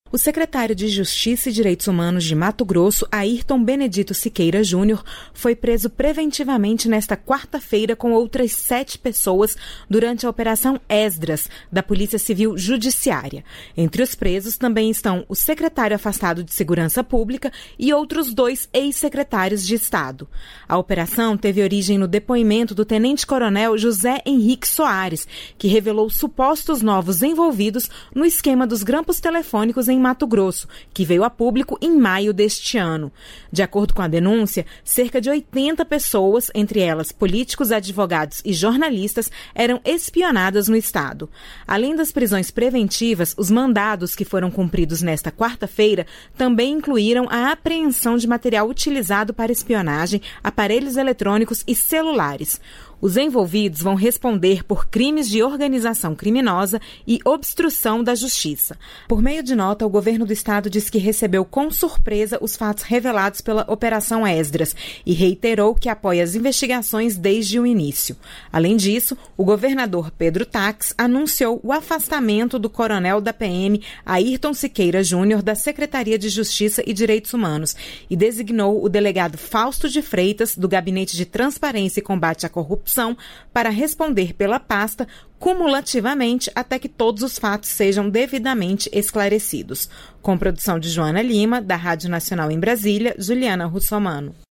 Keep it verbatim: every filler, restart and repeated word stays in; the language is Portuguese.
O secretário de Justiça e Direitos Humanos de Mato Grosso, Ayrton Benedito Siqueira Júnior, foi preso preventivamente nesta quarta-feira com outras sete pessoas durante a Operação Esdras, da Polícia Civil Judiciária. Entre os presos também estão o secretário afastado de Segurança Pública e outros dois ex-secretários de Estado. A operação teve origem no depoimento do tenente-coronel José Henrique Soares, que revelou supostos novos envolvidos no esquema dos grampos telefônicos em Mato Grosso, que veio a público em maio deste ano. De acordo com a denúncia, cerca de oitenta pessoas, entre elas políticos, advogados e jornalistas, eram espionadas no estado. Além das prisões preventivas, os mandados que foram cumpridos nesta quarta-feira também incluíram a apreensão de material utilizado para espionagem, aparelhos eletrônicos e celulares. Os envolvidos vão responder por crimes de organização criminosa e obstrução da justiça. Por meio de nota, o governo do estado diz que recebeu com surpresa os fatos revelados pela Operação Esdras e reiterou que apoia as investigações desde o início. Além disso, o governador Pedro Taques anunciou o afastamento do coronel da P M, Ayrton Siqueira Júnior, da Secretaria de Justiça e Direitos Humanos e designou o delegado Fausto de Freitas, do Gabinete de Transparência e Combate à Corrupção, para responder pela pasta cumulativamente até que todos os fatos sejam devidamente esclarecidos. Com produção de Joana Lima, da Rádio Nacional em Brasília, Juliana Russomano.